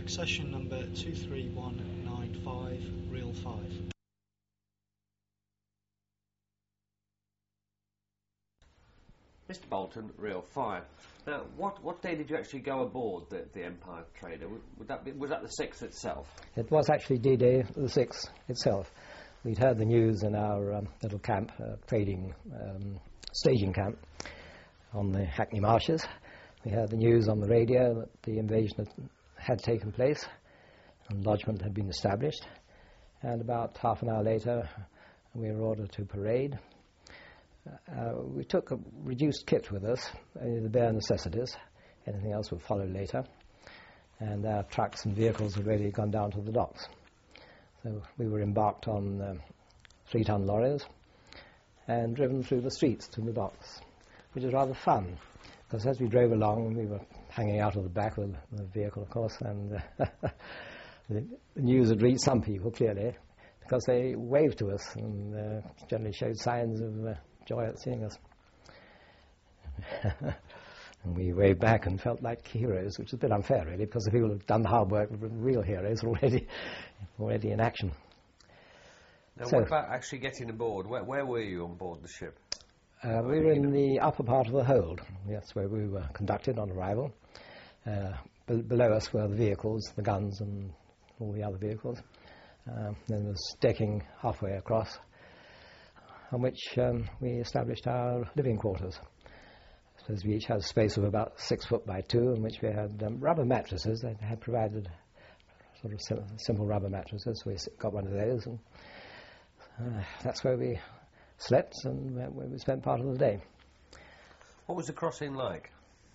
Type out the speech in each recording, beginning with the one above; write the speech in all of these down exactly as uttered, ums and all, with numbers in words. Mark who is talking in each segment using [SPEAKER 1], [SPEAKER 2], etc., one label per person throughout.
[SPEAKER 1] Session number two three one nine five, reel five.
[SPEAKER 2] Mister Bolton, reel five. Now, what what day did you actually go aboard the, the Empire Trader? Would, would that be, was that the sixth itself?
[SPEAKER 3] It was actually D-Day, the sixth itself. We'd heard the news in our um, little camp, uh, trading um, staging camp on the Hackney Marshes. We heard the news on the radio that the invasion had, had taken place and lodgment had been established. And about half an hour later, we were ordered to parade. Uh, we took a reduced kit with us, only the bare necessities. Anything else would follow later. And our trucks and vehicles had already gone down to the docks. So we were embarked on uh, three-ton lorries and driven through the streets to the docks, which was rather fun, because as we drove along, we were hanging out of the back of the vehicle, of course, and uh, the news had reached some people, clearly, because they waved to us and uh, generally showed signs of uh, joy at seeing us. And we waved back and felt like heroes, which is a bit unfair, really, because the people who've done the hard work were real heroes already, already in action.
[SPEAKER 2] Now,
[SPEAKER 3] So-
[SPEAKER 2] what about actually getting aboard? Where, where were you on board the ship?
[SPEAKER 3] Uh, we were in the upper part of the hold. That's where we were conducted on arrival. Uh, be- below us were the vehicles, the guns and all the other vehicles. Uh, then there was decking halfway across, on which um, we established our living quarters. So we each had a space of about six foot by two, in which we had um, rubber mattresses. They had provided sort of sim- simple rubber mattresses, so we s- got one of those, and uh, that's where we slept and where where we spent part of the day.
[SPEAKER 2] What was the crossing like?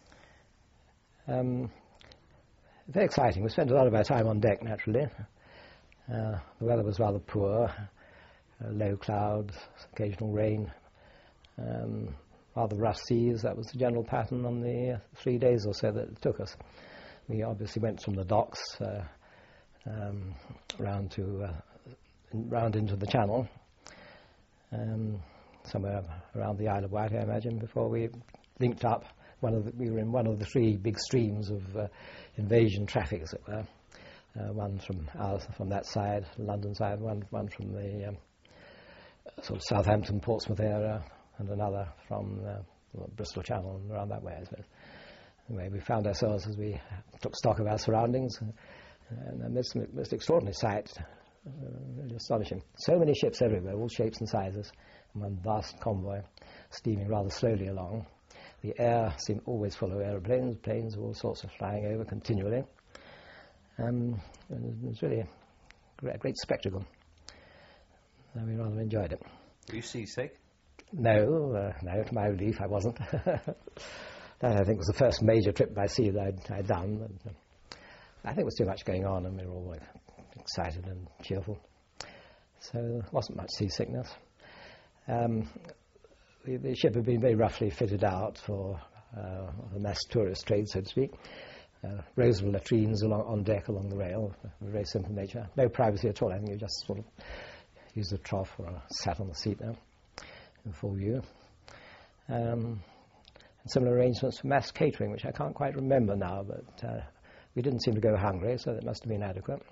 [SPEAKER 3] Um, very exciting. We spent a lot of our time on deck, naturally. Uh, the weather was rather poor, uh, low clouds, occasional rain, um, rather rough seas. That was the general pattern on the uh, three days or so that it took us. We obviously went from the docks uh, um, round to uh, round into the Channel, um, somewhere around the Isle of Wight, I imagine, before we linked up. One of the, we were in one of the three big streams of uh, invasion traffic, as it were. Uh, one from our, from that side, London side, one one from the um, sort of Southampton, Portsmouth area, and another from uh, the Bristol Channel and around that way, I suppose. Anyway, we found ourselves, as we took stock of our surroundings, uh, and a most, most extraordinary sight, uh, really astonishing. So many ships everywhere, all shapes and sizes, and one vast convoy steaming rather slowly along. The air seemed always full of aeroplanes, planes of all sorts of flying over continually. Um, and it was really a great, great spectacle. And we rather enjoyed it.
[SPEAKER 2] Were you seasick?
[SPEAKER 3] No, uh, no, to my relief I wasn't. That, I think, was the first major trip by sea that I'd, I'd done. But, uh, I think there was too much going on and we were all uh, excited and cheerful. So there wasn't much seasickness. Um, the, the ship had been very roughly fitted out for uh, the mass tourist trade, so to speak. Uh, rows of latrines along, on deck along the rail, of a very simple nature. No privacy at all. I think you just sort of used a trough or sat on the seat there in full view. Um, and similar arrangements for mass catering, which I can't quite remember now, but uh, we didn't seem to go hungry, so that must have been adequate.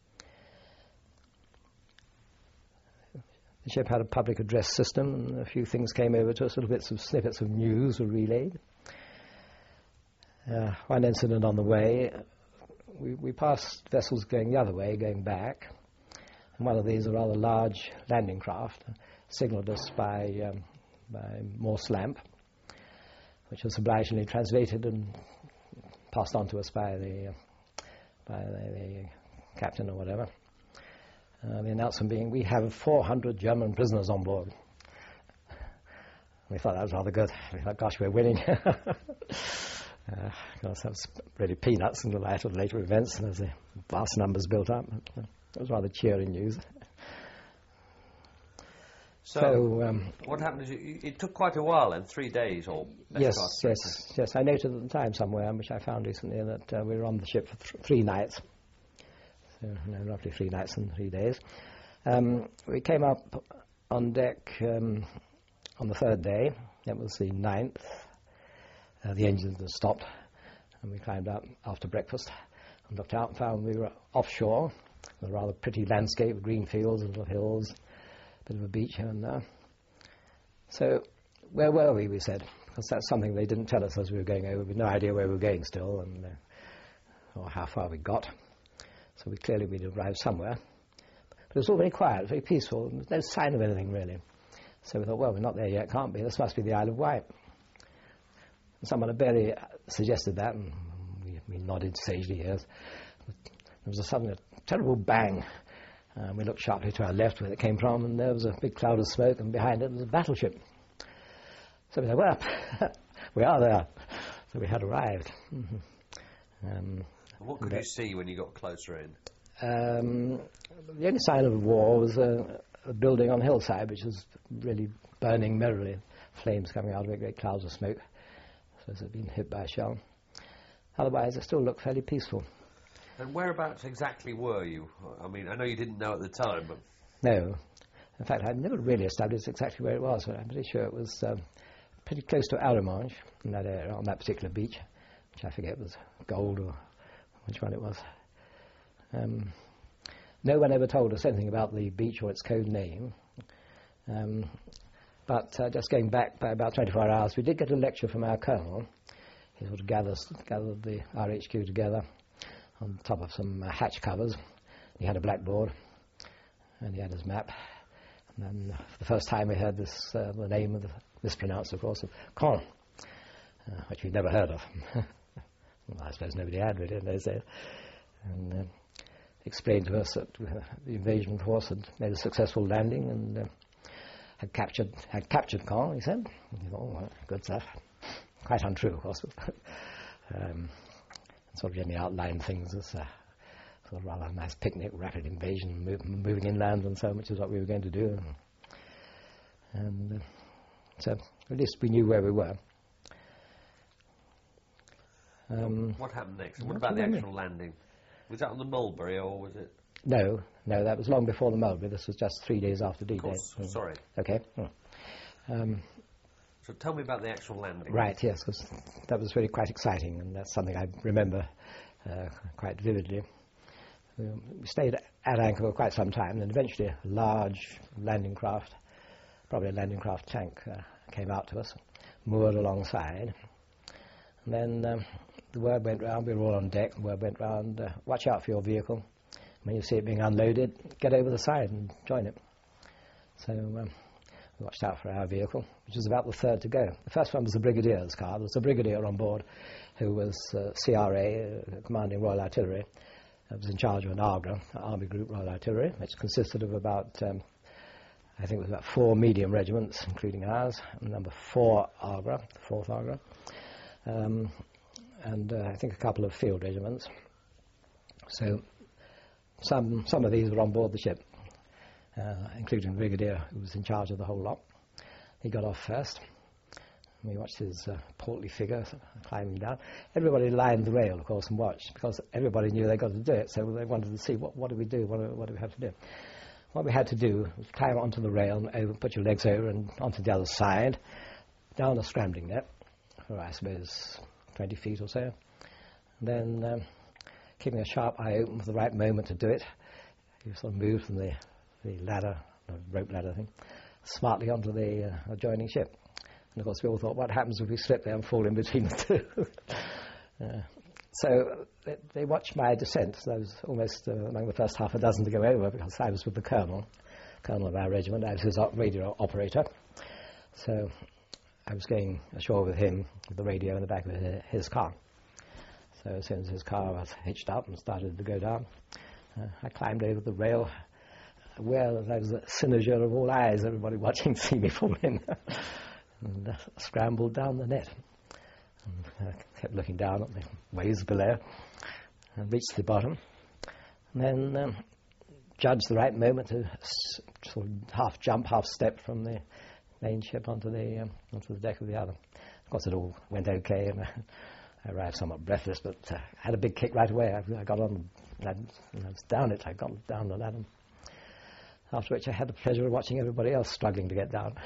[SPEAKER 3] The ship had a public address system, and a few things came over to us, little bits of snippets of news were relayed. Uh, one incident on the way, we, we passed vessels going the other way, going back, and one of these, a rather large landing craft, signalled us by, um, by Morse lamp, which was obligingly translated and passed on to us by the, uh, by the, the captain or whatever. Uh, the announcement being, we have four hundred German prisoners on board. We thought that was rather good. We thought, gosh, we're winning. Uh, of course, that was really peanuts in the light of later events, and as the vast numbers built up. It was rather cheering news.
[SPEAKER 2] So,
[SPEAKER 3] So, um,
[SPEAKER 2] what happened is you, it took quite a while, then, three days or best
[SPEAKER 3] yes,
[SPEAKER 2] part
[SPEAKER 3] yes,
[SPEAKER 2] three.
[SPEAKER 3] yes. I noted at the time somewhere, which I found recently, that uh, we were on the ship for th- three nights. So, you know, roughly three nights and three days. Um, we came up on deck um, on the third day. It was the ninth. Uh, the engines had stopped, and we climbed up after breakfast and looked out and found we were offshore, with a rather pretty landscape with green fields and little hills, a bit of a beach here and there. So, where were we, we said, because that's something they didn't tell us as we were going over. We had no idea where we were going still, and uh, or how far we got. So we clearly we'd arrived somewhere. But it was all very quiet, very peaceful, and no sign of anything really. So we thought, well, we're not there yet, can't be. This must be the Isle of Wight. And someone had barely suggested that, and we, we nodded sagely, yes. There was a sudden, a terrible bang. Um, we looked sharply to our left where it came from, and there was a big cloud of smoke, and behind it was a battleship. So we said, well, we are there. So we had arrived. Mm-hmm. Um,
[SPEAKER 2] what could you see when you got closer in?
[SPEAKER 3] Um, the only sign of war was a, a building on a hillside, which was really burning merrily, flames coming out of it, great clouds of smoke, so it had been hit by a shell. Otherwise, it still looked fairly peaceful.
[SPEAKER 2] And whereabouts exactly were you? I mean, I know you didn't know at the time, but...
[SPEAKER 3] No. In fact, I've never really established exactly where it was, but I'm pretty sure it was um, pretty close to Arromanches, in that area, on that particular beach, which I forget was Gold or which one it was. Um, no one ever told us anything about the beach or its code name. Um, but uh, just going back by about twenty-four hours, we did get a lecture from our colonel. He sort of gathered, gathered the R H Q together on top of some uh, hatch covers. He had a blackboard, and he had his map. And then uh, for the first time we heard this, uh, the name of the, mispronounced of course, of Caen, uh, which we'd never heard of. Well, I suppose nobody had really in those days. And uh, explained to us that uh, the invasion force had made a successful landing and uh, had captured had captured Caen, he said. And he thought, oh, well, good stuff. Quite untrue, of course. um, sort of generally outlined things as a sort of rather nice picnic, rapid invasion, move, moving inland and so on, which is what we were going to do. And, and uh, so at least we knew where we were. Um,
[SPEAKER 2] what happened next? What about the actual landing? Was that on the Mulberry, or was it...
[SPEAKER 3] No, no, that was long before the Mulberry. This was just three days after D-Day.
[SPEAKER 2] Of course,
[SPEAKER 3] mm.
[SPEAKER 2] sorry.
[SPEAKER 3] Okay. Mm. Um,
[SPEAKER 2] so tell me about the actual landing.
[SPEAKER 3] Right, yes, because that was really quite exciting, and that's something I remember uh, quite vividly. Um, we stayed at anchor for quite some time, and eventually a large landing craft, probably a landing craft tank, uh, came out to us, moored alongside. And then um, the word went round, we were all on deck, the word went round, uh, watch out for your vehicle. When you see it being unloaded, get over the side and join it. So um, we watched out for our vehicle, which was about the third to go. The first one was the Brigadier's car. There was a Brigadier on board who was uh, C R A, uh, commanding Royal Artillery. I was in charge of an ARGRA, Army Group Royal Artillery, which consisted of about, um, I think it was about four medium regiments, including ours, and number four ARGRA, the fourth ARGRA. Um, and uh, I think a couple of field regiments. So some some of these were on board the ship, uh, including the Brigadier, who was in charge of the whole lot. He got off first. We watched his uh, portly figure climbing down. Everybody lined the rail, of course, and watched, because everybody knew they got to do it, so they wanted to see what, what do we do, what do, what do we have to do. What we had to do was climb onto the rail and over, put your legs over and onto the other side, down a scrambling net, for I suppose twenty feet or so. And then, um, keeping a sharp eye open for the right moment to do it, you sort of moved from the, the ladder, the rope ladder thing, smartly onto the uh, adjoining ship. And of course we all thought, what happens if we slip there and fall in between the two? uh, so they, they watched my descent. So I was almost uh, among the first half a dozen to go over, because I was with the colonel, colonel of our regiment. I was his op- radio operator. So I was going ashore with him, with the radio in the back of his car. So as soon as his car was hitched up and started to go down, uh, I climbed over the rail, where there was a cynosure of all eyes, everybody watching to see me fall in, and uh, scrambled down the net. And I kept looking down at the waves below, and reached the bottom, and then um, judged the right moment to s- sort of half jump, half step from the main ship onto the um, onto the deck of the other. Of course, it all went okay, and uh, I arrived somewhat breathless, but uh, I had a big kick right away. I, I got on, I, I was down it, I got down the ladder. After which I had the pleasure of watching everybody else struggling to get down.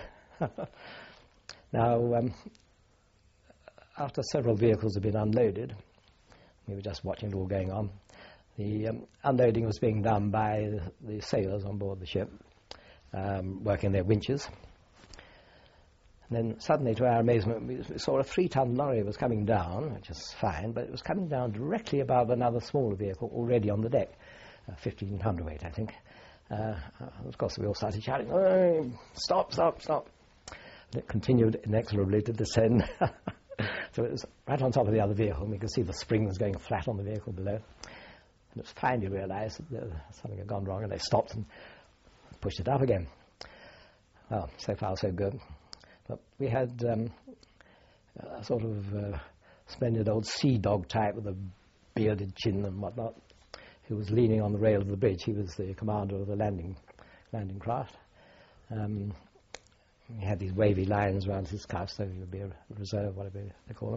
[SPEAKER 3] Now, um, after several vehicles had been unloaded, we were just watching it all going on. The um, unloading was being done by the sailors on board the ship, um, working their winches. And then suddenly, to our amazement, we saw a three-ton lorry was coming down, which is fine, but it was coming down directly above another smaller vehicle already on the deck, uh, fifteen hundredweight, I think. Uh, of course, we all started shouting, "Oh, stop, stop, stop." And it continued inexorably to descend. So it was right on top of the other vehicle, and we could see the springs going flat on the vehicle below. And it was finally realised that something had gone wrong, and they stopped and pushed it up again. Well, so far so good. But we had um, a sort of uh, splendid old sea dog type with a bearded chin and whatnot, who was leaning on the rail of the bridge. He was the commander of the landing landing craft. Um, he had these wavy lines around his scarf, so he would be a reserve, whatever they call them.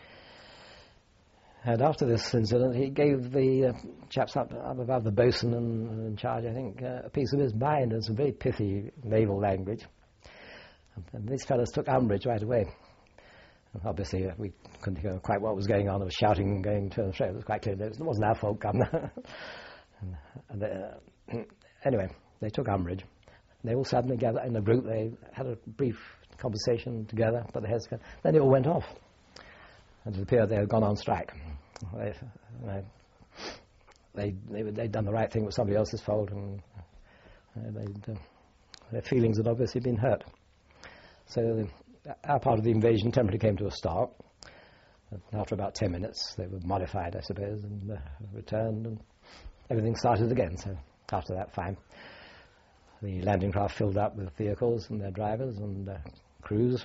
[SPEAKER 3] And after this incident, he gave the uh, chaps up, up above the bosun and in charge, I think, uh, a piece of his mind and some very pithy naval language. And these fellows took umbrage right away. And obviously, uh, we couldn't hear quite what was going on. There was shouting and going to and fro. It was quite clear that it wasn't our fault, Governor. and, and they, uh, anyway, they took umbrage. They all suddenly gathered in a group. They had a brief conversation together, put their heads together. Then they all went off. And it appeared they had gone on strike. They, you know, they, they, they'd done the right thing, it was somebody else's fault, and uh, they'd, uh, their feelings had obviously been hurt. So the, our part of the invasion temporarily came to a stop. After about ten minutes, they were modified, I suppose, and uh, returned, and everything started again. So after that, fine. The landing craft filled up with vehicles and their drivers and uh, crews.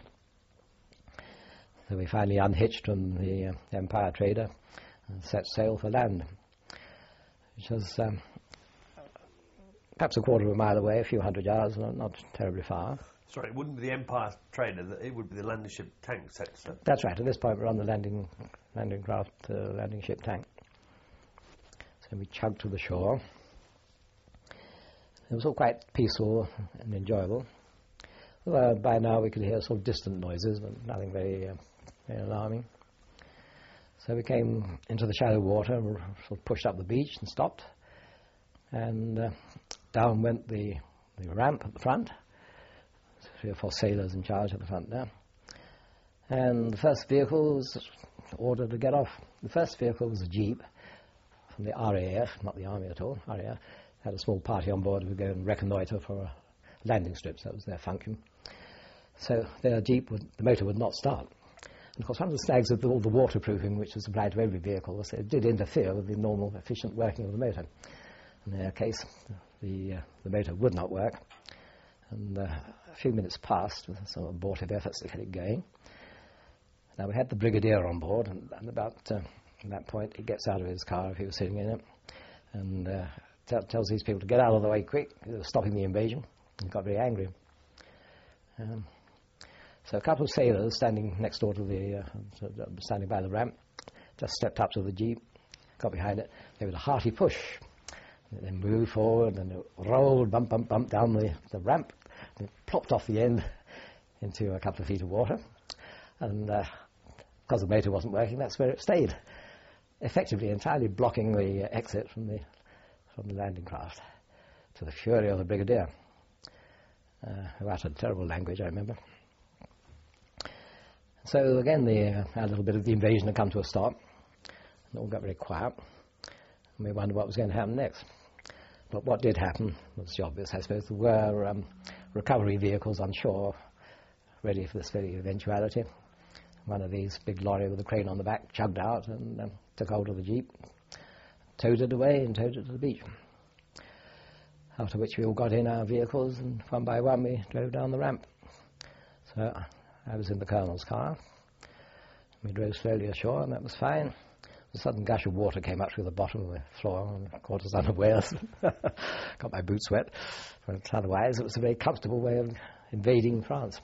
[SPEAKER 3] So we finally unhitched from the uh, Empire trader and set sail for land, which was um, perhaps a quarter of a mile away, a few hundred yards, not, not terribly far.
[SPEAKER 2] Sorry, it wouldn't be the Empire trader, it would be the landing ship tank sector.
[SPEAKER 3] That's right. At this point, we're on the landing landing craft, uh, landing ship tank. So we chugged to the shore. It was all quite peaceful and enjoyable. Although by now we could hear sort of distant noises, but nothing very, uh, very alarming. So we came into the shallow water and were sort of pushed up the beach and stopped. And uh, down went the, the ramp at the front. Three or four sailors in charge at the front there. And the first vehicle was ordered to get off. The first vehicle was a jeep from the R A F, not the Army at all, R A F. Had a small party on board who would go and reconnoitre for a landing strip, so that was their function. So their jeep, would, the motor would not start. And of course, one of the snags of the, all the waterproofing, which was applied to every vehicle, was it did interfere with the normal, efficient working of the motor. In their case, the, uh, the motor would not work. And uh, a few minutes passed with some abortive efforts to get it going. Now we had the brigadier on board, and, and about uh, at that point he gets out of his car if he was sitting in it, and uh, t- tells these people to get out of the way quick. They were stopping the invasion. He got very angry. Um, so a couple of sailors standing next door to the, uh, standing by the ramp, just stepped up to the jeep, got behind it. There was a hearty push. They moved forward and it rolled, bump, bump, bump down the, the ramp. And it plopped off the end into a couple of feet of water. And uh, because the motor wasn't working, that's where it stayed, effectively entirely blocking the uh, exit from the from the landing craft, to the fury of the brigadier, uh, who uttered terrible language, I remember. So again, the, uh, a little bit of the invasion had come to a stop. It all got very quiet. And we wondered what was going to happen next. But what did happen was obvious, I suppose. There were um, recovery vehicles on shore ready for this very eventuality. One of these, big lorry with a crane on the back, chugged out and um, took hold of the jeep, towed it away and towed it to the beach. After which we all got in our vehicles and one by one we drove down the ramp. So I was in the Colonel's car. We drove slowly ashore and that was fine. A sudden gush of water came up through the bottom of the floor and caught us unawares. Got my boots wet. But otherwise, it was a very comfortable way of invading France.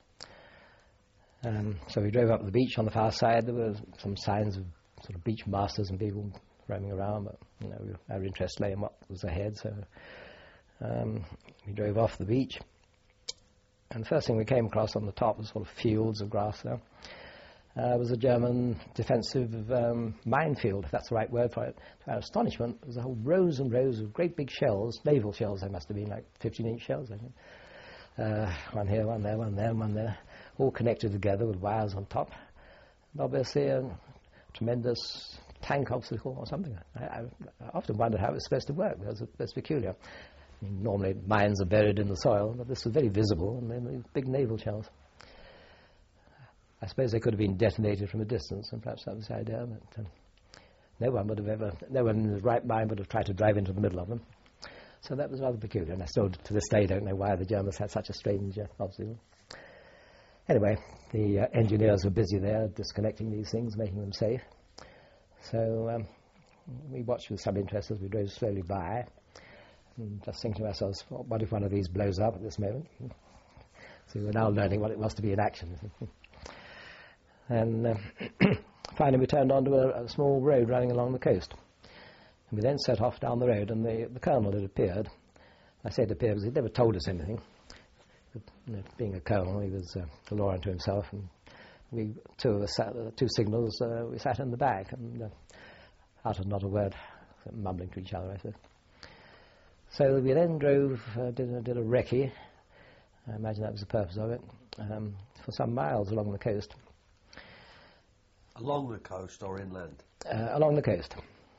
[SPEAKER 3] Um, so we drove up to the beach. On the far side, there were some signs of sort of beach masters and people roaming around, but you know, our interest lay in what was ahead. So um, we drove off the beach. And the first thing we came across on the top was sort of fields of grass there. uh, was a German defensive um, minefield, if that's the right word for it. To our astonishment, there was a whole rows and rows of great big shells, naval shells they must have been, like fifteen-inch shells, I think. Uh, one here, one there, one there, one there, all connected together with wires on top. And obviously a tremendous tank obstacle or something. I, I, I often wondered how it was supposed to work, because it's peculiar. I mean, normally mines are buried in the soil, but this was very visible, and then these big naval shells. I suppose they could have been detonated from a distance, and perhaps that was the idea, but um, no one would have ever, no one in his right mind would have tried to drive into the middle of them. So that was rather peculiar, and I still, to this day, don't know why the Germans had such a strange uh, obstacle. Anyway, the uh, engineers were busy there disconnecting these things, making them safe. So um, we watched with some interest as we drove slowly by, and just thinking to ourselves, what if one of these blows up at this moment? So we were now learning what it was to be in action. And uh, finally we turned onto a, a small road running along the coast. And we then set off down the road, and the, the colonel had appeared. I said appeared because he'd never told us anything. But, you know, being a colonel, he was uh, a law unto himself, and we, two of us, sat, uh, two signals, uh, we sat in the back, and uh, uttered not a word, mumbling to each other, I said. So we then drove, uh, did, a, did a recce, I imagine that was the purpose of it, um, for some miles along the coast.
[SPEAKER 2] Along the coast or inland?
[SPEAKER 3] Uh, along the coast.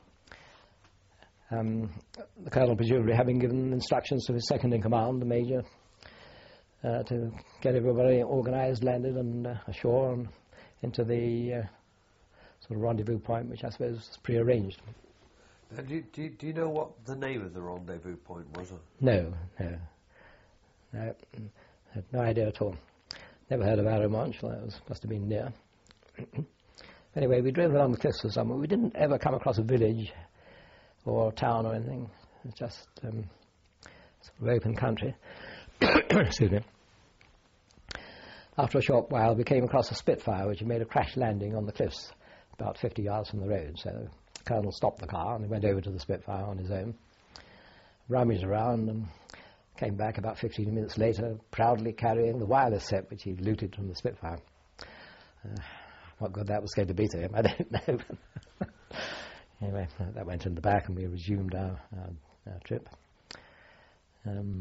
[SPEAKER 3] Um, the colonel presumably having given instructions to his second in command, the major, uh, to get everybody organised, landed and uh, ashore and into the uh, sort of rendezvous point, which I suppose was pre-arranged.
[SPEAKER 2] Now, do, you, do, you, do you know what the name of the rendezvous point was?
[SPEAKER 3] No, no. No, I had no idea at all. Never heard of Arromanches, well, that was, must have been near. Anyway, we drove along the cliffs for summer. We didn't ever come across a village or a town or anything. It was just um, sort of open country. Excuse me. After a short while, we came across a Spitfire, which had made a crash landing on the cliffs about fifty yards from the road. So the colonel stopped the car and he went over to the Spitfire on his own, rummaged around and came back about fifteen minutes later, proudly carrying the wireless set which he'd looted from the Spitfire. Uh, what good that was going to be to him, I don't know. Anyway, uh, that went in the back and we resumed our, our, our trip. Um,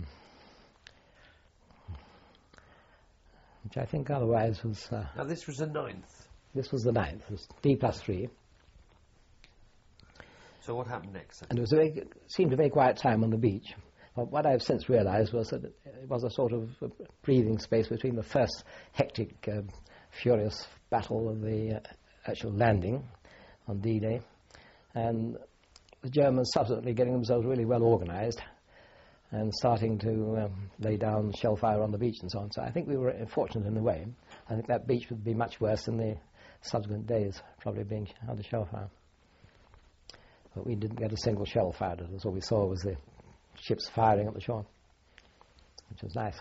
[SPEAKER 3] which I think otherwise was... Uh,
[SPEAKER 2] now this was the ninth?
[SPEAKER 3] This was the ninth. It was D plus three.
[SPEAKER 2] So what happened next then?
[SPEAKER 3] And it was a very, seemed a very quiet time on the beach. Well, what I've since realised was that it was a sort of a breathing space between the first hectic, uh, furious battle of the uh, actual landing on D-Day and the Germans subsequently getting themselves really well organised and starting to um, lay down shell fire on the beach and so on. So I think we were fortunate in a way. I think that beach would be much worse in the subsequent days, probably being under shell fire. But we didn't get a single shell fired at us. All we saw was the ships firing at the shore, which was nice.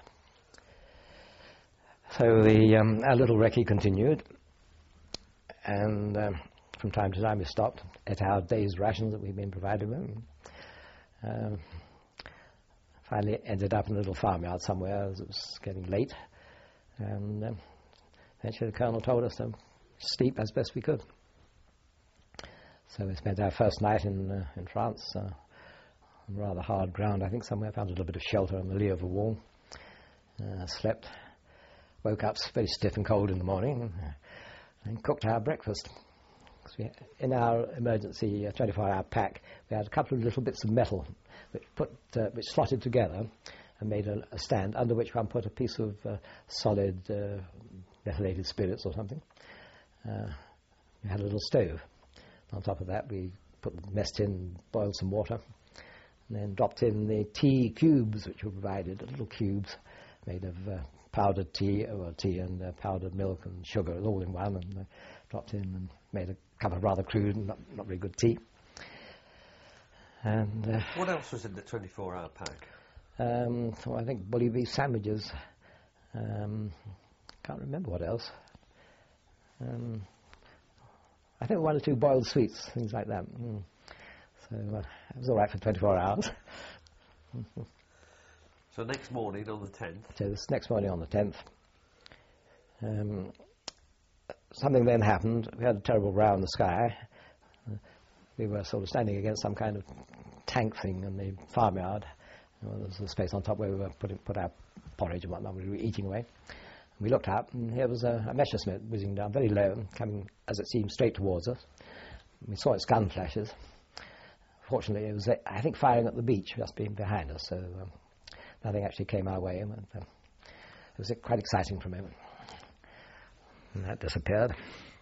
[SPEAKER 3] So the um, our little recce continued, and um, from time to time we stopped, ate our day's rations that we'd been provided with. Um, finally ended up in a little farmyard somewhere as it was getting late, and um, eventually the colonel told us to sleep as best we could. So we spent our first night in uh, in France uh, on rather hard ground, I think, somewhere. Found a little bit of shelter on the lee of a wall. Uh, slept. Woke up very stiff and cold in the morning and, and cooked our breakfast. We, in our emergency uh, twenty-four hour pack, we had a couple of little bits of metal which, put, uh, which slotted together and made a, a stand under which one put a piece of uh, solid uh, methylated spirits or something. Uh, we had a little stove. On top of that, we put the mess tin, boiled some water, and then dropped in the tea cubes which were provided, little cubes made of uh, powdered tea, or tea and uh, powdered milk and sugar, all in one, and uh, dropped in and made a cup of rather crude and not, not very good tea. And uh,
[SPEAKER 2] what else was in the twenty-four hour pack?
[SPEAKER 3] Um, so I think bully beef sandwiches. Um, can't remember what else. Um, I think one or two boiled sweets, things like that. Mm. So uh, it was all right for twenty-four hours.
[SPEAKER 2] So next morning on the tenth?
[SPEAKER 3] So this next morning on the tenth, um, something then happened. We had a terrible row in the sky. Uh, we were sort of standing against some kind of tank thing in the farmyard. You know, there was a space on top where we were putting put our porridge and whatnot. We were eating away. And we looked up, and here was a, a Messerschmitt whizzing down very low, coming, as it seemed, straight towards us. We saw its gun flashes. Fortunately, it was, I think, firing at the beach just behind us, so um, nothing actually came our way. And, uh, it was quite exciting for a moment. And that disappeared.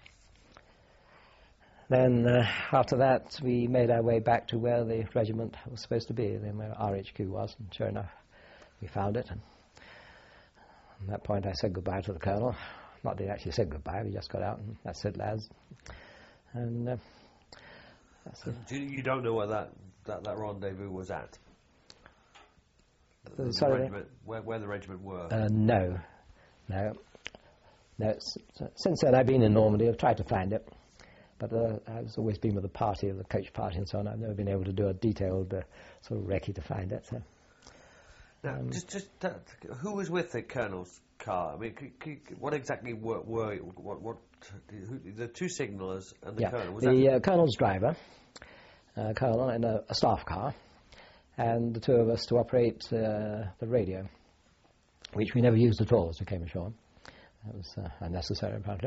[SPEAKER 3] Then, uh, after that, we made our way back to where the regiment was supposed to be, then where R H Q was, and sure enough, we found it. And at that point, I said goodbye to the colonel. Not that he actually said goodbye, we just got out, and that's it, lads. And uh, that's it.
[SPEAKER 2] You, you don't know where that, that, that rendezvous was at? The, the
[SPEAKER 3] Sorry?
[SPEAKER 2] regiment, where, where the regiment were?
[SPEAKER 3] Uh, no. No. No. S- since then, I've been in Normandy. I've tried to find it. But uh, I've always been with the party, the coach party and so on. I've never been able to do a detailed uh, sort of recce to find it. So.
[SPEAKER 2] Now, um, just, just uh, who was with the colonel's car? I mean, c- c- what exactly were, were what, what who, the two signallers and the
[SPEAKER 3] yeah,
[SPEAKER 2] colonel? Was
[SPEAKER 3] the
[SPEAKER 2] that
[SPEAKER 3] uh, colonel's driver, uh, colonel in a, a staff car, and the two of us to operate uh, the radio, which we never used at all as we came ashore. That was uh, unnecessary, apparently.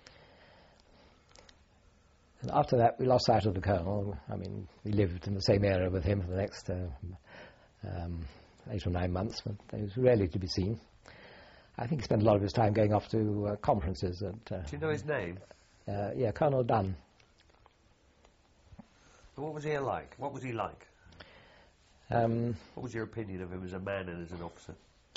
[SPEAKER 3] And after that, we lost sight of the colonel. I mean, we lived in the same area with him for the next uh, um, eight or nine months, but he was rarely to be seen. I think he spent a lot of his time going off to uh, conferences. At, uh,
[SPEAKER 2] Do you know his name?
[SPEAKER 3] Uh, yeah, Colonel Dunn.
[SPEAKER 2] What was he like? What was he like?
[SPEAKER 3] Um,
[SPEAKER 2] what was your opinion of him as a man and as an officer?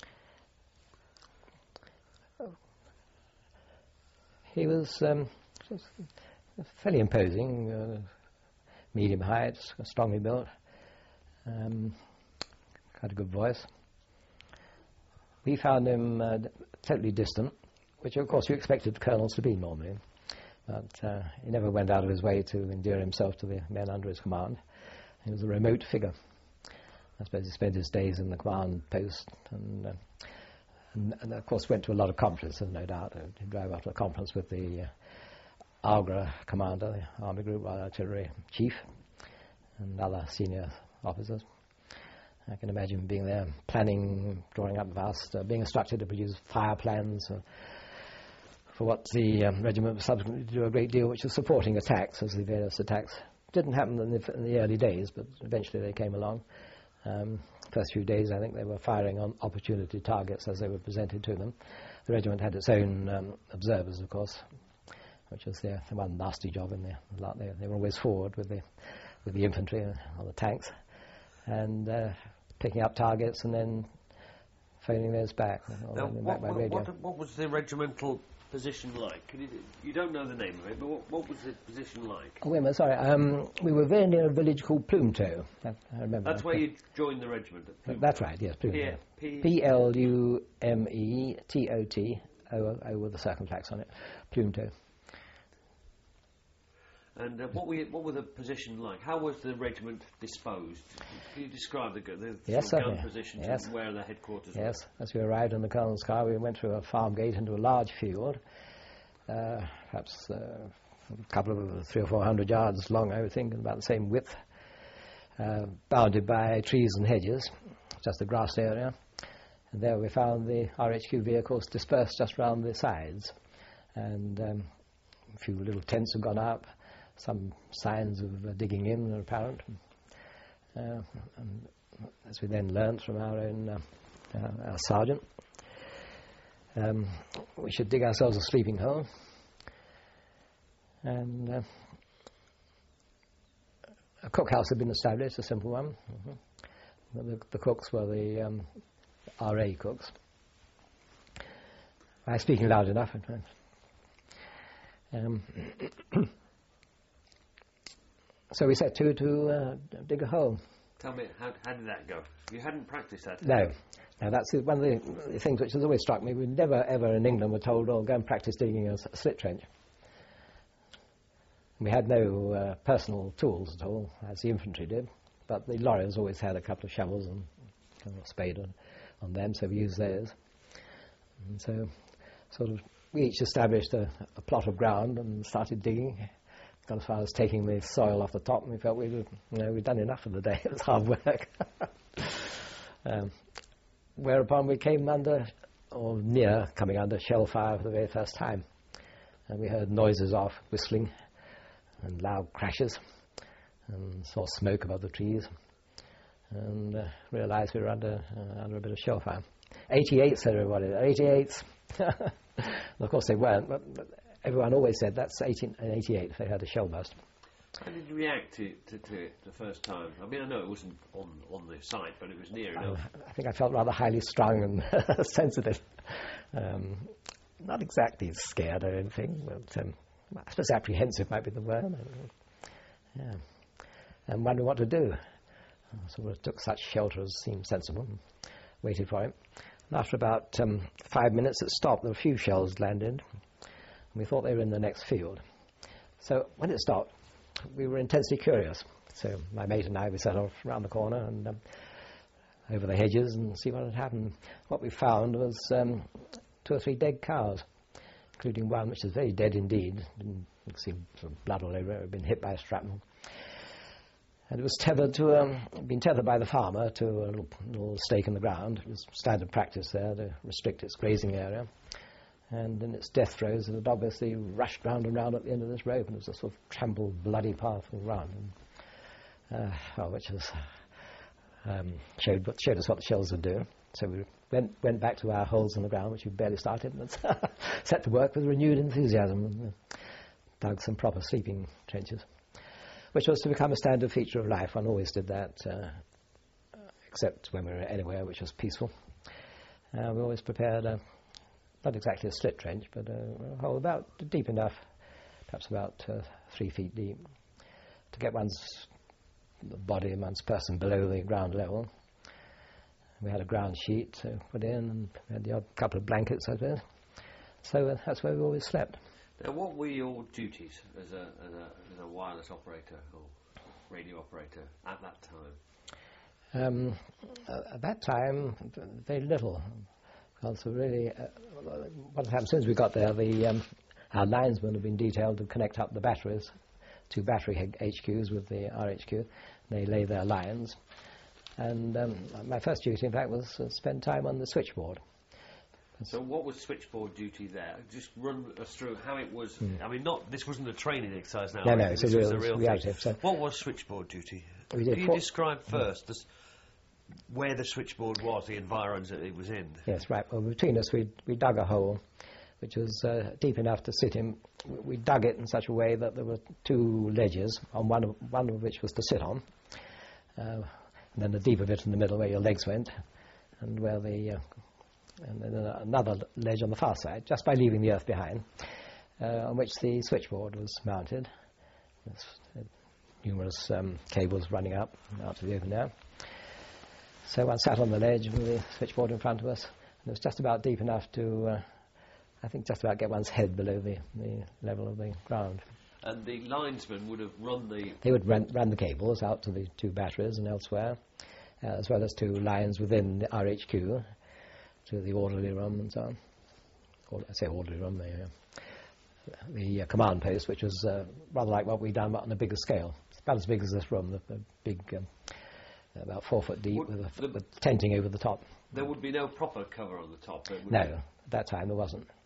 [SPEAKER 3] He was um, fairly imposing, uh, medium height, strongly built, um, had a good voice. We found him uh, totally distant, which of course you expected colonels to be normally, but uh, he never went out of his way to endear himself to the men under his command. He was a remote figure. I suppose he spent his days in the command post and, uh, and, and of course went to a lot of conferences, no doubt. He drove out to a conference with the uh, Agra commander, the Army Group Artillery Chief, and other senior officers. I can imagine being there, planning, drawing up vast, uh, being instructed to produce fire plans uh, for what the um, regiment was subsequently to do a great deal, which was supporting attacks, as the various attacks didn't happen in the, in the early days, but eventually they came along. Um, first few days, I think they were firing on opportunity targets as they were presented to them. The regiment had its own um, observers, of course, which was their the one nasty job in there. They, they were always forward with the with the infantry or the tanks, and uh, picking up targets and then phoning those back.
[SPEAKER 2] Now,
[SPEAKER 3] back
[SPEAKER 2] what,
[SPEAKER 3] by
[SPEAKER 2] what,
[SPEAKER 3] radio.
[SPEAKER 2] what, what was the regimental position like? Can you, you don't know the name of it, but what, what was the position like?
[SPEAKER 3] Oh, wait a minute, sorry. Um, we were very near a village called Plumetoe. That, I remember.
[SPEAKER 2] That's
[SPEAKER 3] that.
[SPEAKER 2] where you joined the regiment. At Plumetoe.
[SPEAKER 3] That's right, yes, Plumetoe. P L U M E T O T, O with the circumflex on it, Plumetoe.
[SPEAKER 2] And uh, what, were you, what were the position like? How was the regiment disposed? Can you describe the, the
[SPEAKER 3] yes,
[SPEAKER 2] sort of gun
[SPEAKER 3] certainly.
[SPEAKER 2] positions
[SPEAKER 3] Yes.
[SPEAKER 2] and where the headquarters
[SPEAKER 3] Yes,
[SPEAKER 2] were?
[SPEAKER 3] as we arrived in the colonel's car, we went through a farm gate into a large field, uh, perhaps uh, a couple of three or four hundred yards long, I would think, and about the same width, uh, bounded by trees and hedges, just a grass area. And there we found the R H Q vehicles dispersed just round the sides, and um, a few little tents had gone up. Some signs of uh, digging in are apparent. Uh, and as we then learnt from our own uh, uh, our sergeant, um, we should dig ourselves a sleeping hole. And uh, a cookhouse had been established, a simple one. Mm-hmm. The, the cooks were the um, R A cooks. I'm speaking loud enough. Um, So we set to to uh, dig a hole.
[SPEAKER 2] Tell me, how, how did that go? You hadn't practiced that?
[SPEAKER 3] No. Now that's one of the things which has always struck me. We never ever in England were told, oh, go and practice digging a slit trench. We had no uh, personal tools at all, as the infantry did, but the lorries always had a couple of shovels and kind of a spade on, on them, so we used those. And so sort of we each established a, a plot of ground and started digging. Got as far as taking the soil off the top, and we felt we'd, you know, we'd done enough for the day. It was hard work. um, whereupon we came under, or near coming under, shell fire for the very first time. And we heard noises of whistling and loud crashes, and saw smoke above the trees, and uh, realised we were under uh, under a bit of shell fire. eighty-eight, said everybody. eighty-eights. Of course they weren't, but, but everyone always said that's eighteen eighty-eight if they had a shell burst.
[SPEAKER 2] How did you react to, to, to it the first time? I mean, I know it wasn't on, on the site, but it was near enough.
[SPEAKER 3] Uh, I think I felt rather highly strung and sensitive. Um, not exactly scared or anything, but um, I suppose apprehensive might be the word. Yeah. And wondering what to do. So we took such shelter as seemed sensible and waited for it. And after about um, five minutes it stopped. There were a few shells landed, and we thought they were in the next field. So when it stopped, we were intensely curious. So my mate and I, we set off around the corner and um, over the hedges and see what had happened. What we found was um, two or three dead cows, including one which was very dead indeed. Didn't see sort of blood all over it. It had been hit by a shrapnel. And it was tethered to, um, been tethered by the farmer to a little, little stake in the ground. It was standard practice there to restrict its grazing area. And in its death throes, it had obviously rushed round and round at the end of this rope, and it was a sort of trampled, bloody path around, and, uh, oh, which was, um, showed, what, showed us what the shells would do. So we went, went back to our holes in the ground, which we barely started, and set to work with renewed enthusiasm, and uh, dug some proper sleeping trenches, which was to become a standard feature of life. One always did that, uh, except when we were anywhere which was peaceful. Uh, we always prepared a not exactly a slit trench, but a hole about deep enough, perhaps about uh, three feet deep, to get one's body and one's person below the ground level. We had a ground sheet to put in, and we had the odd couple of blankets, I suppose. So uh, that's where we always slept.
[SPEAKER 2] Now, what were your duties as a, as a, as a wireless operator or radio operator at that time?
[SPEAKER 3] Um, at that time, very little. Also, really, uh, what happened since we got there, the um, our linesmen have been detailed to connect up the batteries, two battery H Qs with the R H Q. They lay their lines, and um, my first duty, in fact, was to spend time on the switchboard.
[SPEAKER 2] So, what was switchboard duty there? Just run us through how it was. Mm. I mean, not this wasn't a training exercise now.
[SPEAKER 3] No,
[SPEAKER 2] right?
[SPEAKER 3] no, it's
[SPEAKER 2] this
[SPEAKER 3] a real,
[SPEAKER 2] was a real
[SPEAKER 3] reality. So
[SPEAKER 2] what was switchboard duty?
[SPEAKER 3] We did
[SPEAKER 2] Can you
[SPEAKER 3] four,
[SPEAKER 2] describe first this, where the switchboard was, the environs that it was in?
[SPEAKER 3] Yes, right. Well, between us, we we dug a hole, which was uh, deep enough to sit in. We dug it in such a way that there were two ledges, on one of, one of which was to sit on, uh, and then the deeper bit in the middle where your legs went, and where the uh, and then another ledge on the far side, just by leaving the earth behind, uh, on which the switchboard was mounted. There's uh, numerous um, cables running up out to the open air. So one sat on the ledge with the switchboard in front of us, and it was just about deep enough to, uh, I think, just about get one's head below the, the level of the ground.
[SPEAKER 2] And the linesmen would have run the...
[SPEAKER 3] They would run, run the cables out to the two batteries and elsewhere, uh, as well as to lines within the R H Q, to the orderly room and so on. Or, I say orderly room, the, uh, the uh, command post, which was uh, rather like what we'd done, but on a bigger scale. It's about as big as this room, the, the big... Um, about four foot deep, with, a, with tenting over the top.
[SPEAKER 2] There would be no proper cover on the top?
[SPEAKER 3] No, at that time there wasn't.